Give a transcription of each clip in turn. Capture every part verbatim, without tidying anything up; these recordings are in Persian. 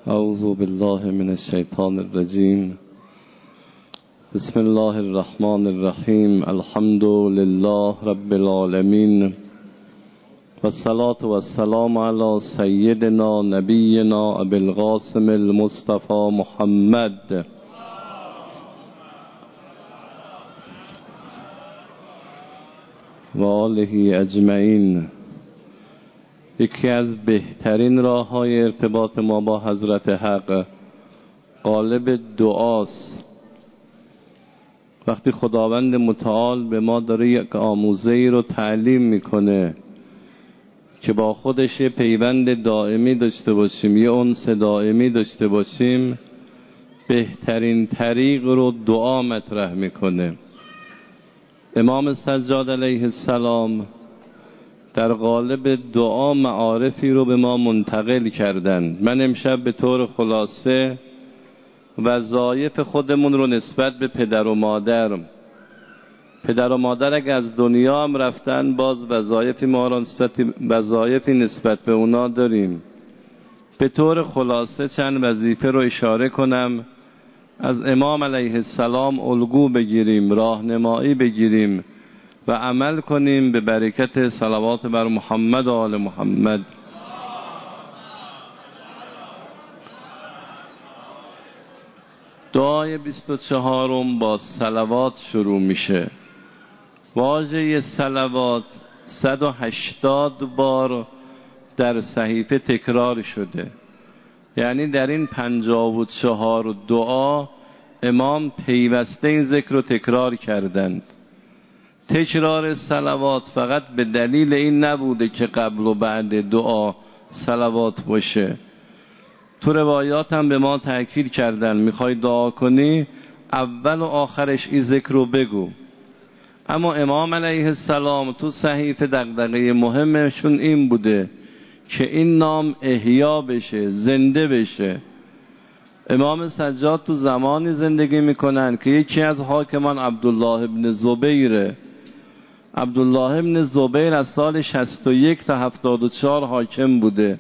اعوذ بالله من الشیطان الرجیم. بسم الله الرحمن الرحیم. الحمد لله رب العالمین و الصلاة و السلام علی سیدنا نبینا ابی القاسم المصطفى محمد و آله اجمعین. یکی از بهترین راه های ارتباط ما با حضرت حق قالب دعاست. وقتی خداوند متعال به ما داره یک آموزه‌ای رو تعلیم میکنه که با خودش یه پیوند دائمی داشته باشیم، یه انس دائمی داشته باشیم، بهترین طریق رو دعا مطرح میکنه. امام سجاد علیه السلام در قالب دعا معارفی رو به ما منتقل کردن. من امشب به طور خلاصه وظایف خودمون رو نسبت به پدر و مادر پدر و مادر اگه از دنیا هم رفتن، باز وظایفی ما رو نسبت وظایفی نسبت به اونا داریم. به طور خلاصه چند وظیفه رو اشاره کنم، از امام علیه السلام الگو بگیریم، راهنمایی بگیریم و عمل کنیم به برکت صلوات بر محمد و آل محمد. دعای بیست و چهارم با صلوات شروع میشه. واژه صلوات صد و هشتاد بار در صحیفه تکرار شده، یعنی در این پنجاه و چهار دعا امام پیوسته این ذکر رو تکرار کردند. تکرار صلوات فقط به دلیل این نبوده که قبل و بعد دعا صلوات باشه. تو روایات هم به ما تأکید کردن میخوای دعا کنی اول و آخرش این ذکر رو بگو. اما امام علیه السلام تو صحیفه دغدغه مهمشون این بوده که این نام احیا بشه، زنده بشه. امام سجاد تو زمانی زندگی میکنن که یکی از حاکمان عبدالله ابن زبیره. عبدالله ابن زبیر از سال شصت و یک تا هفتاد و چهار حاکم بوده.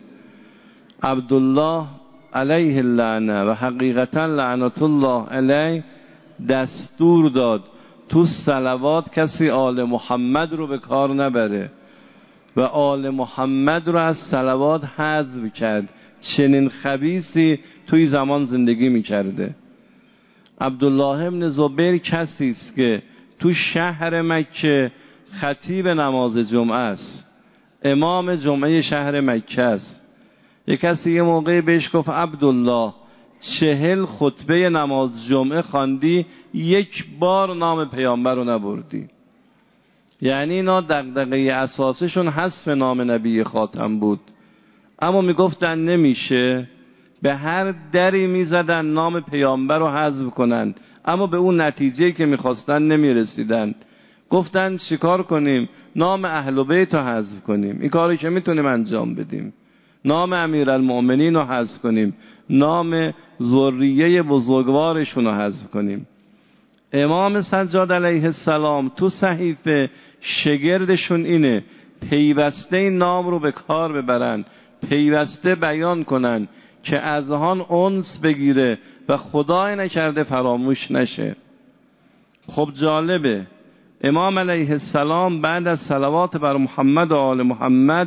عبدالله علیه اللعنه و حقیقتا لعنت الله علیه دستور داد تو صلوات کسی آل محمد رو به کار نبره و آل محمد رو از صلوات حذف کرد. چنین خبیثی توی زمان زندگی میکرده. عبدالله ابن زبیر کسی است که تو شهر مکه خطیب نماز جمعه است، امام جمعه شهر مکه است. یک کسی یه موقع بهش گفت عبدالله چهل خطبه نماز جمعه خواندی، یک بار نام پیامبر رو نبردی. یعنی اینا دغدغه اساسشون حذف نام نبی خاتم بود. اما میگفتن نمیشه، به هر دری میزدن نام پیامبر رو حذف کنند، اما به اون نتیجه‌ای که میخواستن نمیرسیدند. گفتن چیکار کنیم؟ نام اهل بیت رو حذف کنیم، این کاری که میتونیم انجام بدیم. نام امیرالمؤمنین رو حذف کنیم، نام ذریه بزرگوارشون رو حذف کنیم. امام سجاد علیه السلام تو صحیفه شگردشون اینه پیوسته این نام رو به کار ببرن، پیوسته بیان کنن که از آن انس بگیره و خدای نکرده فراموش نشه. خب جالبه، امام علیه السلام بعد از صلوات بر محمد و آل محمد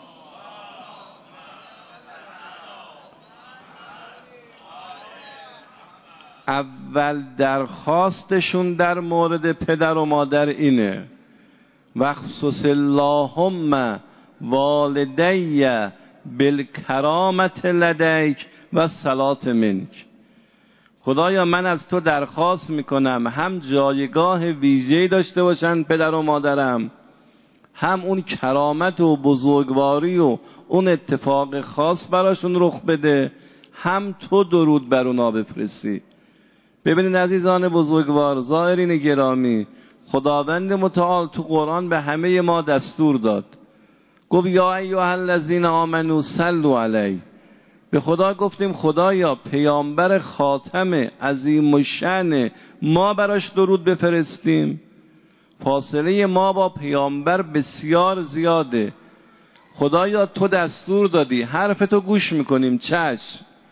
اول درخواستشون در مورد پدر و مادر اینه وخصوص اللهم والدی بالکرامت لدیک و صلات منک. خدایا من از تو درخواست میکنم هم جایگاه ویژه‌ای داشته باشن پدر و مادرم، هم اون کرامت و بزرگواری و اون اتفاق خاص براشون رخ بده، هم تو درود بر اونا بفرستی. ببینید عزیزان بزرگوار، زائرین گرامی، خداوند متعال تو قرآن به همه ما دستور داد، گفت یا ایها الذین آمنوا صلوا علیه. به خدا گفتیم خدایا پیامبر خاتم عظیم الشأن ما براش درود بفرستیم؟ فاصله ما با پیامبر بسیار زیاده. خدایا تو دستور دادی، حرف تو گوش میکنیم، چشم،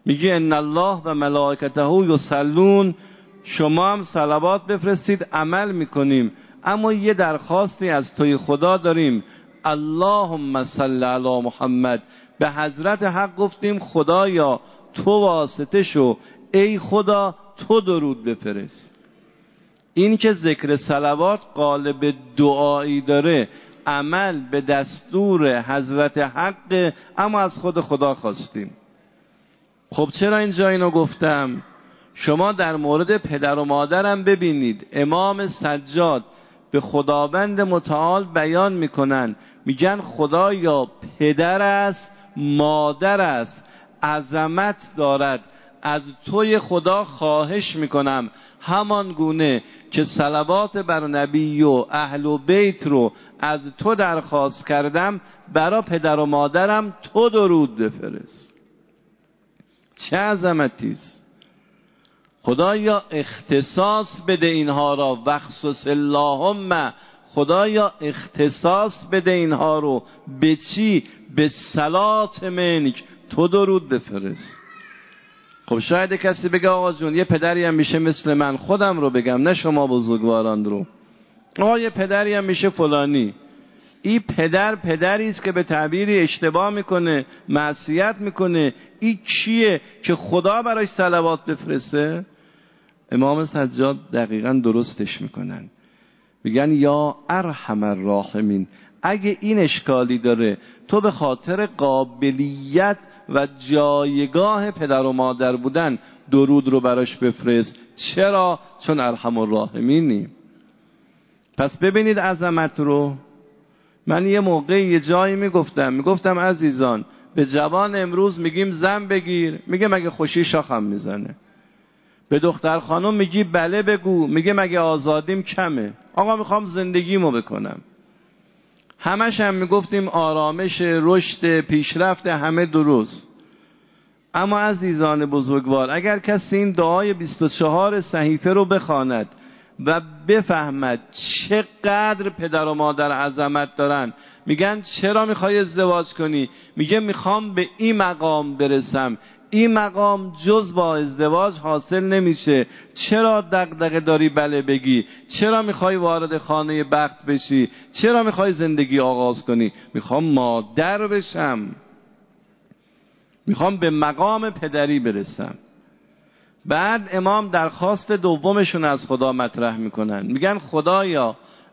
میگه ان الله و ملائکته یصلون، شما هم صلوات بفرستید، عمل میکنیم، اما یه درخواستی از توی خدا داریم، اللهم صل علی محمد. به حضرت حق گفتیم خدایا تو واسطه شو، ای خدا تو درود بفرست. این که ذکر صلوات قالب دعایی داره، عمل به دستور حضرت حق، اما از خود خدا خواستیم. خب چرا اینجا اینو گفتم؟ شما در مورد پدر و مادرم ببینید، امام سجاد به خداوند متعال بیان میکنن، میگن خدایا پدر است، مادر است، عظمت دارد، از توی خدا خواهش میکنم همان گونه که صلوات بر نبی و اهل و بیت رو از تو درخواست کردم، برا پدر و مادرم تو درود بفرست. چه عظمتیست! خدایا اختصاص بده اینها را، وخصوص اللهم، خدایا اختصاص بده اینها رو. به چی؟ به صلات منک، تو درود بفرست. خب شاید کسی بگه آقا جون یه پدری هم میشه مثل من، خودم رو بگم نه شما بزرگواران رو، آقا یه پدری هم میشه فلانی. این پدر پدری است که به تعبیری اشتباه میکنه، معصیت میکنه. این کیه که خدا براش صلوات بفرسته؟ امام سجاد دقیقاً درستش میکنن، میگن یا ارحم الراحمین، اگه این اشکالی داره تو به خاطر قابلیت و جایگاه پدر و مادر بودن درود رو براش بفرست. چرا؟ چون ارحم الراحمینی. پس ببینید عظمت رو. من یه موقع یه جایی میگفتم میگفتم عزیزان، به جوان امروز میگیم زن بگیر، میگه مگه خوشی شاخم میزنه. به دختر خانم میگی بله بگو، میگه مگه آزادیم کمه. آقا میخوام زندگیمو بکنم. همش هم میگفتیم آرامش، رشد، پیشرفت، همه درست. اما عزیزان بزرگوار، اگر کسی این دعای بیست و چهار صحیفه رو بخواند و بفهمد چقدر پدر و مادر عظمت دارن، میگن چرا میخوای ازدواج کنی؟ میگه میخوام به این مقام برسم. این مقام جز با ازدواج حاصل نمیشه. چرا دغدغه داری بله بگی؟ چرا میخوای وارد خانه بخت بشی؟ چرا میخوای زندگی آغاز کنی؟ میخوام مادر بشم، میخوام به مقام پدری برسم. بعد امام درخواست دومشون از خدا مطرح میکنن، میگن خدایا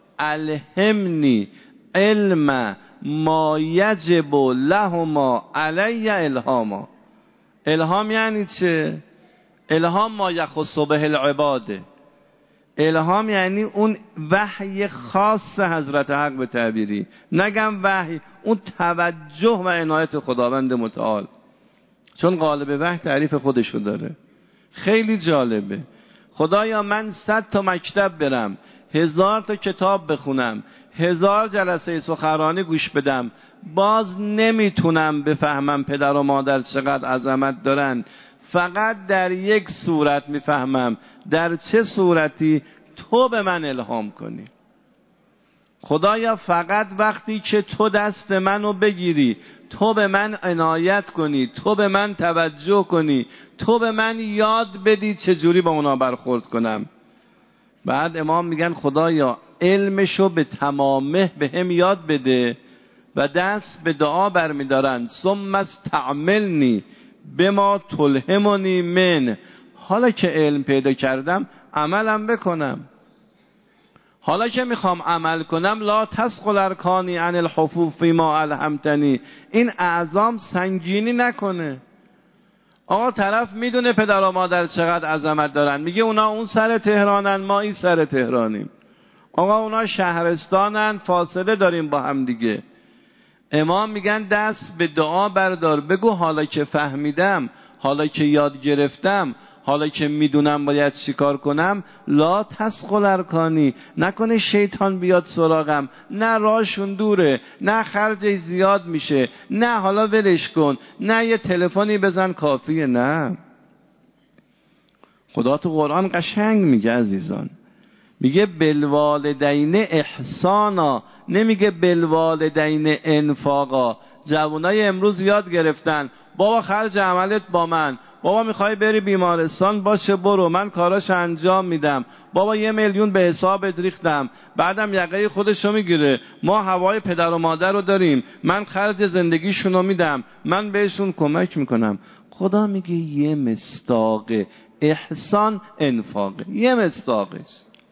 الهمنی علم ما یجب لهما علی الهاما. الهام یعنی چه؟ الهام ما یخص به العباده. الهام یعنی اون وحی خاص حضرت حق به تعبیری، نگم وحی، اون توجه و عنایت خداوند متعال، چون قالب وحی تعریف خودشو داره. خیلی جالبه. خدایا من صد تا مکتب برم، هزار تا کتاب بخونم، هزار جلسه سخنرانی گوش بدم، باز نمیتونم بفهمم پدر و مادر چقدر عظمت دارن. فقط در یک صورت میفهمم. در چه صورتی؟ تو به من الهام کنی. خدایا فقط وقتی که تو دست منو بگیری، تو به من عنایت کنی، تو به من توجه کنی، تو به من یاد بدی چجوری با اونا برخورد کنم. بعد امام میگن خدایا علمشو به تمامه به هم یاد بده و دست به دعا برمیدارن ثم استعملنی بما تلهمنی من. حالا که علم پیدا کردم عملم بکنم. حالا که میخوام عمل کنم لا تسقل ارکانی عن الحفوف ما الهمتنی، این اعظام سنگینی نکنه. آقا طرف میدونه پدر و مادر چقدر عظمت دارن، میگه اونا اون سر تهرانن ما این سر تهرانیم، آقا اونا شهرستانن فاصله داریم با هم دیگه. امام میگن دست به دعا بردار، بگو حالا که فهمیدم، حالا که یاد گرفتم، حالا که میدونم باید چیکار کنم، لا تسقل ارکانی، نکنه شیطان بیاد سراغم، نه راهشون دوره، نه خرجش زیاد میشه، نه حالا ولش کن، نه یه تلفنی بزن کافیه. نه، خدا تو قرآن قشنگ میگه عزیزان، میگه بالوالدین احسانا، نمیگه بالوالدین انفاقا. جوانای امروز یاد گرفتن بابا خرج عملت با من، بابا میخوای بری بیمارستان، باشه برو، من کاراش انجام میدم. بابا یه میلیون به حسابت ریختم، بعدم یقه خودشو میگیره. ما هوای پدر و مادر رو داریم، من خرج زندگیشونو میدم، من بهشون کمک میکنم. خدا میگه یه مصداق احسان انفاقه، یه مصداقش.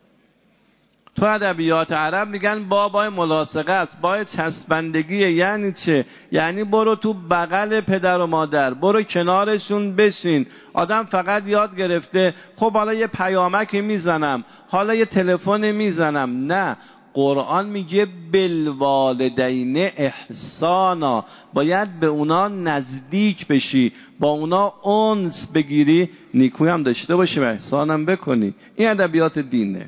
تو ادبیات عرب میگن با بای ملاصقه است، بای چسبندگیه. یعنی چه؟ یعنی برو تو بغل پدر و مادر، برو کنارشون بشین. آدم فقط یاد گرفته خب حالا یه پیامکی میزنم، حالا یه تلفن میزنم. نه، قرآن میگه بالوالدین احسانا، باید به اونا نزدیک بشی، با اونا انس بگیری، نیکویی هم داشته باشی و احسانم بکنی. این ادبیات دینه.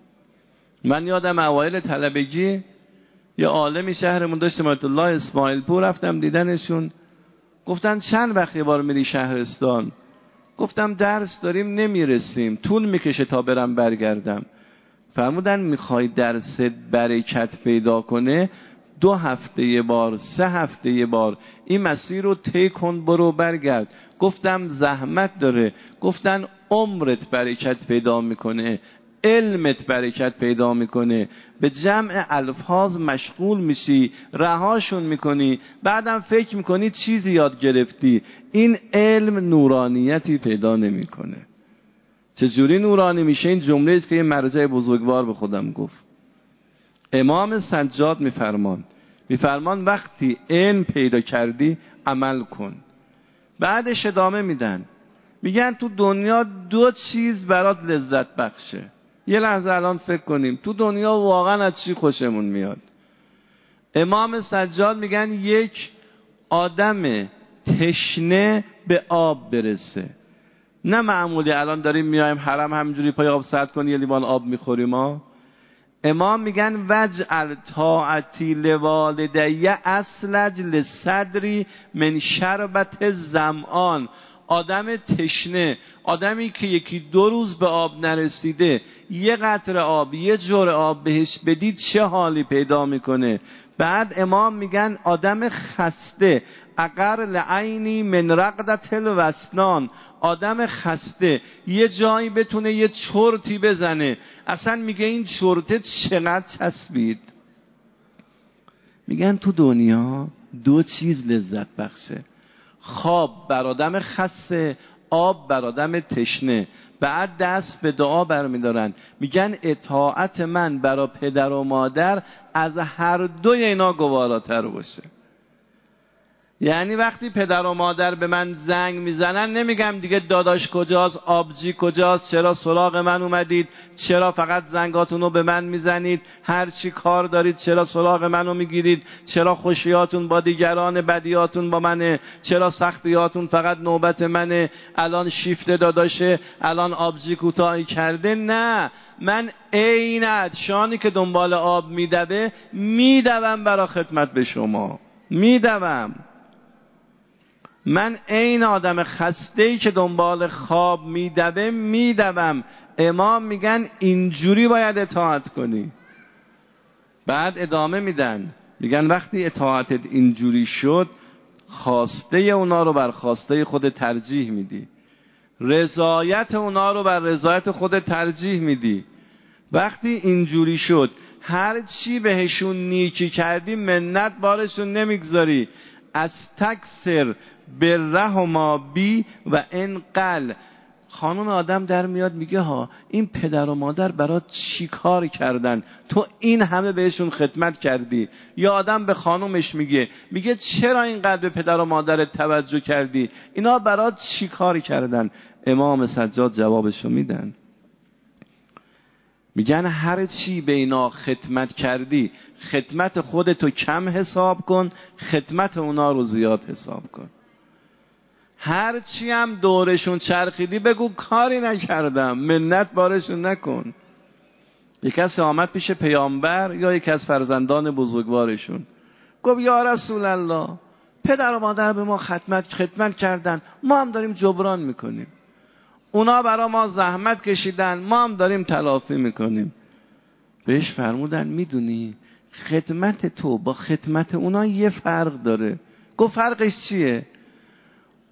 من یادم اوایل طلبگی یه عالمی شهرمون داشتم، آیت الله اسماعیل پور، رفتم دیدنشون. گفتن چند وقت یه بار میری شهرستان؟ گفتم درس داریم نمیرسیم، طول میکشه تا برم برگردم. فرمودن میخوای درست برکت پیدا کنه، دو هفته یه بار، سه هفته یه بار این مسیر رو طی کن، برو برگرد. گفتم زحمت داره. گفتن عمرت برکت پیدا میکنه، علمت برکت پیدا میکنه، به جمع الفاظ مشغول میشی، رهاشون میکنی، بعدم فکر میکنی چیزی یاد گرفتی. این علم نورانیتی پیدا نمیکنه. چجوری نورانی میشه؟ این جمله است که یه مرجع بزرگوار به خودم گفت. امام سجاد میفرمان میفرمان وقتی علم پیدا کردی عمل کن. بعدش ادامه میدن، میگن تو دنیا دو چیز برات لذت بخشه. یه لحظه الان فکر کنیم تو دنیا واقعا از چی خوشمون میاد؟ امام سجاد میگن یک، آدم تشنه به آب برسه. نه معمولی الان داریم میایم حرم همینجوری پای آب سرد کنی یه لیوان آب میخوریم ما. امام میگن وجعل طاعتی لوالدی اسلج لصدری من شربت ظمآن. آدم تشنه، آدمی که یکی دو روز به آب نرسیده، یه قطره آب، یه جرعه آب بهش بدید چه حالی پیدا میکنه؟ بعد امام میگن آدم خسته، اقر لعینی من رقدت الوسنان. آدم خسته یه جایی بتونه یه چرتی بزنه، اصلا میگه این چرته چقدر چسبید. میگن تو دنیا دو چیز لذت بخشه، خواب بر آدم خسته، آب بر آدم تشنه. بعد دست به دعا برمیدارن، میگن اطاعت من برای پدر و مادر از هر دوی اینا گواراتر باشه. یعنی وقتی پدر و مادر به من زنگ میزنن نمیگم دیگه داداش کجاست، آبجی کجاست، چرا سراغ من اومدید، چرا فقط زنگاتونو به من میزنید، هر چی کار دارید چرا سراغ منو میگیرید، چرا خوشیاتون با دیگران، بدیاتون با منه، چرا سختیاتون فقط نوبت منه، الان شیفت داداشه، الان آبجی کوتاهی کرده. نه، من عین عطشانی که دنبال آب میدوه میدوم برای خدمت به شما، میدوم. من عین آدم خسته‌ای که دنبال خواب میدوه میدوم. امام میگن اینجوری باید اطاعت کنی. بعد ادامه میدن، میگن وقتی اطاعتت اینجوری شد، خواسته اونا رو بر خواسته خود ترجیح میدی، رضایت اونا رو بر رضایت خود ترجیح میدی. وقتی اینجوری شد هر چی بهشون نیکی کردی منت بارشون نمیگذاری. از تکسر برهما بی و انقل. خانم آدم در میاد میگه ها این پدر و مادر برات چی کار کردن، تو این همه بهشون خدمت کردی. یا آدم به خانومش میگه میگه چرا اینقدر به پدر و مادرت توجه کردی، اینا برات چی کار کردن؟ امام سجاد جوابشو میدن، میگن هر چی به اینا خدمت کردی، خدمت خودتو کم حساب کن، خدمت اونا رو زیاد حساب کن. هر چی هم دورشون چرخیدی بگو کاری نکردم، منت بارشون نکن. یک کسی آمد پیش پیامبر یا یک از فرزندان بزرگوارشون، گفت یا رسول الله پدر و مادر به ما خدمت خدمت کردن، ما هم داریم جبران میکنیم، اونا برا ما زحمت کشیدن، ما هم داریم تلافی میکنیم. بهش فرمودن میدونی خدمت تو با خدمت اونا یه فرق داره. گفت فرقش چیه؟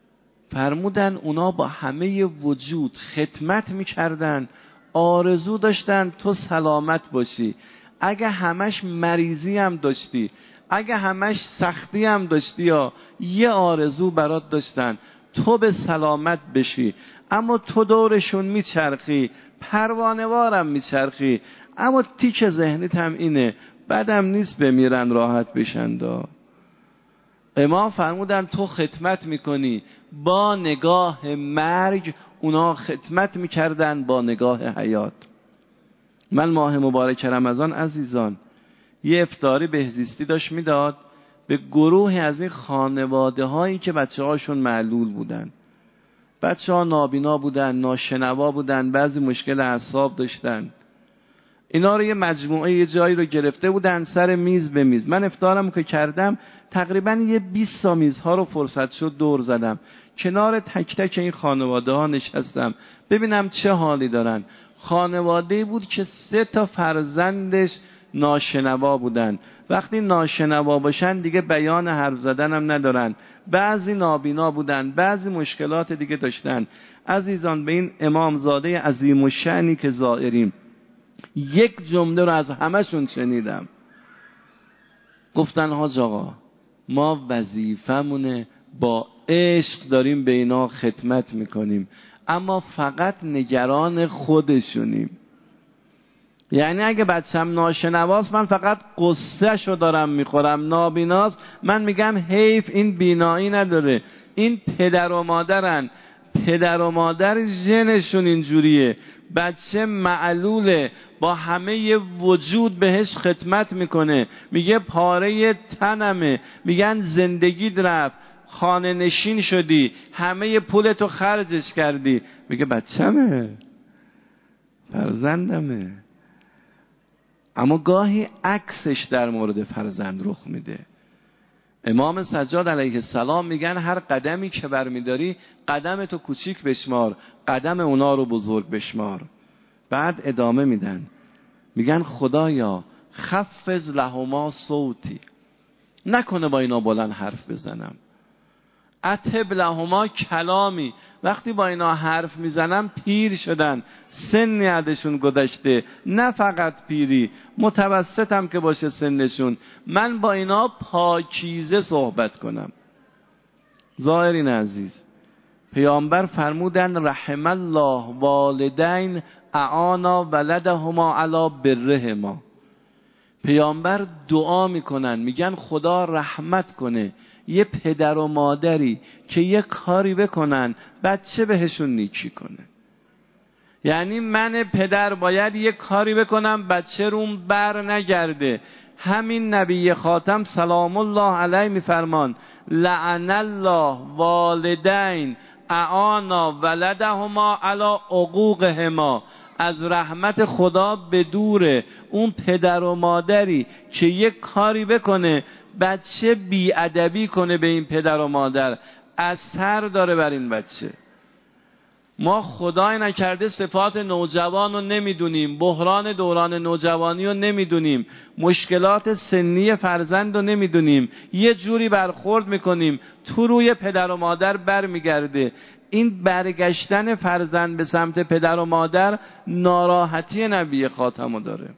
فرمودن اونا با همه وجود خدمت میکردن، آرزو داشتن تو سلامت باشی. اگه همش مریضی هم داشتی، اگه همش سختی هم داشتی، یا یه آرزو برات داشتن تو به سلامت بشی. اما تو دورشون میچرخی، پروانه‌وارم میچرخی، اما تیک ذهنیت هم اینه بعدم نیست بمیرن راحت بشن. دا امام فرمودن تو خدمت میکنی با نگاه مرگ، اونا خدمت میکردن با نگاه حیات. من ماه مبارک رمضان عزیزان یه افطاری بهزیستی داشت میداد به گروهی از این خانواده هایی که بچه هاشون معلول بودن. بچه ها نابینا بودن، ناشنوا بودن، بعضی مشکل اعصاب داشتن. اینا رو یه مجموعه یه جایی رو گرفته بودن سر میز به میز. من افطارم که کردم تقریبا یه بیست تا میزها رو فرصت شد دور زدم، کنار تک تک این خانواده ها نشستم ببینم چه حالی دارن. خانواده بود که سه تا فرزندش ناشنوا بودن. وقتی ناشنوا باشن دیگه بیان حرف زدن هم ندارن. بعضی نابینا بودن، بعضی مشکلات دیگه داشتن. عزیزان به این امامزاده عظیم الشأنی که زائریم یک جمله رو از همشون شنیدم. گفتن حاج آقا ما وظیفمونه با عشق داریم به اینا خدمت میکنیم، اما فقط نگران خودشونیم. یعنی اگه بچم ناشنواست من فقط قصه شو دارم میخورم، نابیناست من میگم حیف این بینایی نداره. این پدر و مادرن، پدر و مادر ژنشون اینجوریه، بچه معلوله با همه وجود بهش خدمت میکنه، میگه پاره تنمه، میگن زندگی رفت، خانه نشین شدی، همه پولتو خرجش کردی، میگه بچه‌مه، فرزندمه. اما گاهی عکسش در مورد فرزند رخ میده. امام سجاد علیه السلام میگن هر قدمی که برمیداری قدم تو کوچیک بشمار، قدم اونا رو بزرگ بشمار. بعد ادامه میدن میگن خدایا خفض لهما صوتی، نکنه با اینا بلند حرف بزنم. اتب لهما کلامی، وقتی با اینا حرف میزنم پیر شدن، سنی ازشون گذشته، نه فقط پیری، متوسطم که باشه سنشون، من با اینا پاکیزه صحبت کنم. زائرین عزیز، پیامبر فرمودن رحم الله والدین اعانا ولدهما علی برهما. پیامبر دعا میکنن میگن خدا رحمت کنه یه پدر و مادری که یه کاری بکنن بچه بهشون نیکی کنه. یعنی من پدر باید یه کاری بکنم بچه روم بر نگرده. همین نبی خاتم سلام الله علیه میفرمان لعن الله والدین اعانا ولدهما علی عقوقهما. از رحمت خدا به دوره اون پدر و مادری که یک کاری بکنه بچه بیادبی کنه به این پدر و مادر، اثر داره بر این بچه. ما خدای نکرده صفات نوجوان رو نمیدونیم، بحران دوران نوجوانی رو نمیدونیم، مشکلات سنی فرزند رو نمیدونیم، یه جوری برخورد میکنیم تو روی پدر و مادر بر میگرده. این برگشتن فرزند به سمت پدر و مادر ناراحتی نبی خاتمو داره.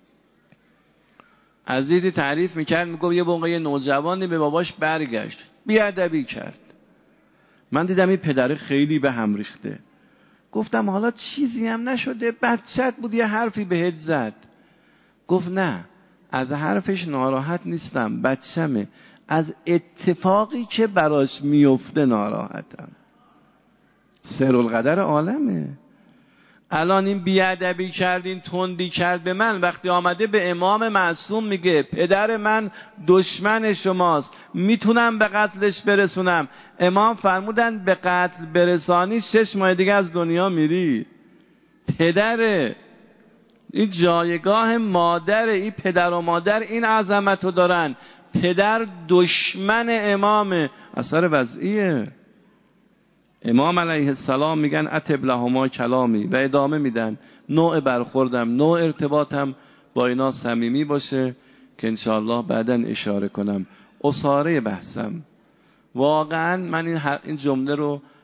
عزیزی تعریف میکرد، میگه یه موقع نوجوانی به باباش برگشت بیادبی کرد. من دیدم این پدر خیلی به هم ریخته. گفتم حالا چیزی هم نشده، بچت بود یه حرفی بهت زد. گفت نه، از حرفش ناراحت نیستم، بچمه، از اتفاقی که براش میفته ناراحتم. سرالقدر عالمه. الان این بیادبی کردین، تندی کرد به من، وقتی آمده به امام معصوم میگه پدر من دشمن شماست، میتونم به قتلش برسونم، امام فرمودن به قتل برسانی شش ماه دیگه از دنیا میری. پدره، این جایگاه مادره، این پدر و مادر این عظمت رو دارن. پدر دشمن امامه، اثر وضعیه. امام علیه السلام میگن اتب لهما کلامی و ادامه میدن نوع برخوردم، نوع ارتباطم با اینا صمیمی باشه که انشاءالله بعداً اشاره کنم. اساره بحثم واقعا من این, این جمله رو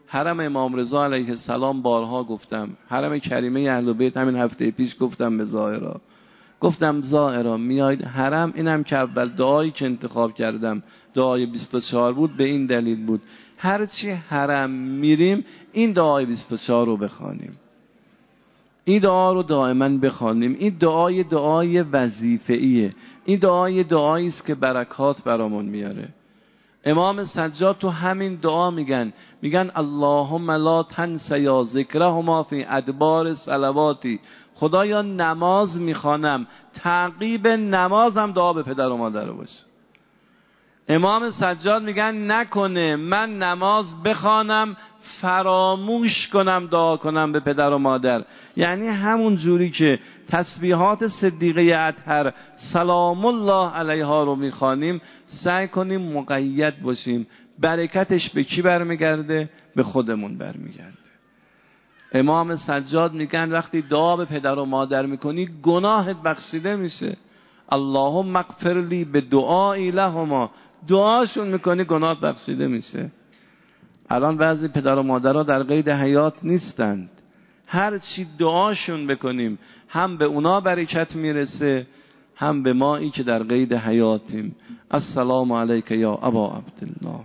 حرم امام رضا علیه السلام بارها گفتم، حرم کریمه اهل بیت همین هفته پیش گفتم به زائرا، گفتم زائرا میاید حرم، اینم که اول دعایی که انتخاب کردم دعای بیست و چهار بود به این دلیل بود هرچی حرم میریم این دعای بیست و چهار رو بخوانیم، این دعا رو دائما بخوانیم. این دعای دعای وظیفه‌ایه، این دعای دعایی است که برکات برامون میاره. امام سجاد تو همین دعا میگن میگن اللهم لا تنس یا ذکرهما فی ادبار صلواتی، خدایا نماز میخوانم تعقیب نمازم دعا به پدر و مادر باشه. امام سجاد میگن نکنه من نماز بخوانم فراموش کنم دعا کنم به پدر و مادر، یعنی همون جوری که تسبیحات صدیقه اطهر سلام الله علیها رو میخوانیم سعی کنیم مقید باشیم. برکتش به کی برمیگرده؟ به خودمون برمیگرده. امام سجاد میگن وقتی دعا به پدر و مادر میکنی گناهت بخشیده میشه. اللهم اغفر لی به دعایی لهما، دعاشون میکنی گناهت بخشیده میشه. الان بعضی پدر و مادرها در قید حیات نیستند، هر چی دعاشون بکنیم هم به اونا برکت میرسه هم به مایی که در قید حیاتیم. السلام علیک یا ابا عبدالله.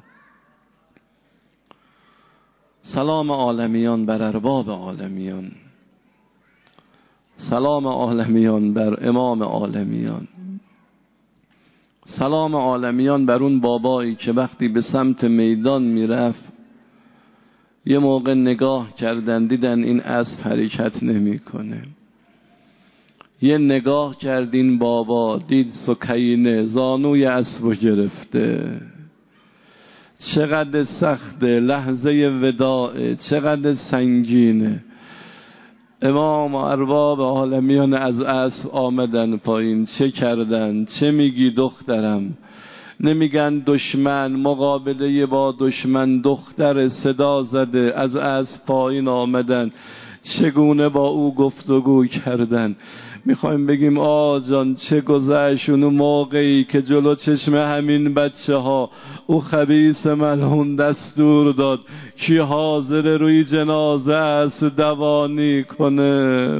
سلام عالمیان بر ارباب عالمیان، سلام عالمیان بر امام عالمیان، سلام عالمیان بر اون بابایی که وقتی به سمت میدان میرفت یه موقع نگاه کردن دیدن این اسب حرکت نمیکنه، یه نگاه کردین بابا دید سکینه زانوی اسبو گرفته، چقدر سخته، لحظه وداع چقدر سنگینه. امام ارباب عالمیان از اسب آمدن پایین، چه کردن؟ چه میگی دخترم؟ نمیگن دشمن، مقابله با دشمن دختر صدا زده از اسب پایین آمدن، چگونه با او گفتگو کردن. میخوایم بگیم آ جان چه گذشت اون موقعی که جلو چشم همین بچه ها او خبیث ملعون دستور داد کی حاضر روی جنازه است دوانی کنه.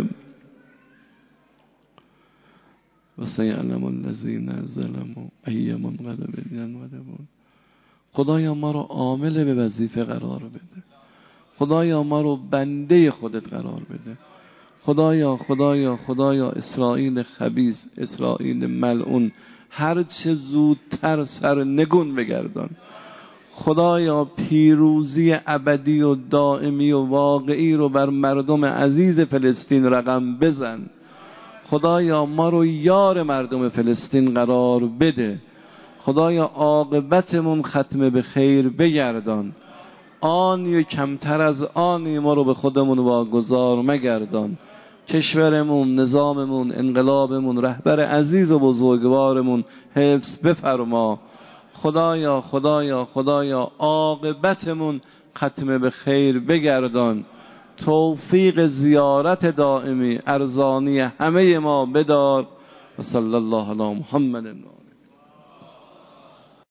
و سیعلم الذین ظلموا ای منقلب ینقلبون. خدایا ما رو عامل به وظیفه قرار بده، خدایا ما رو بنده خودت قرار بده. خدایا خدایا خدایا اسرائیل خبیث، اسرائیل ملعون هر چه زودتر سر نگون بگردان. خدایا پیروزی ابدی و دائمی و واقعی رو بر مردم عزیز فلسطین رقم بزن. خدایا ما رو یار مردم فلسطین قرار بده. خدایا عاقبتمون ختم به خیر بگردان. آنی کمتر از آنی ما رو به خودمون واگذار مگردان. کشورمون، نظاممون، انقلابمون، رهبر عزیز و بزرگوارمون حفظ بفرما. خدایا خدایا خدایا عاقبتمون ختم به خیر بگردان. توفیق زیارت دائمی ارزانی همه ما بدار. و صلی الله علی محمد.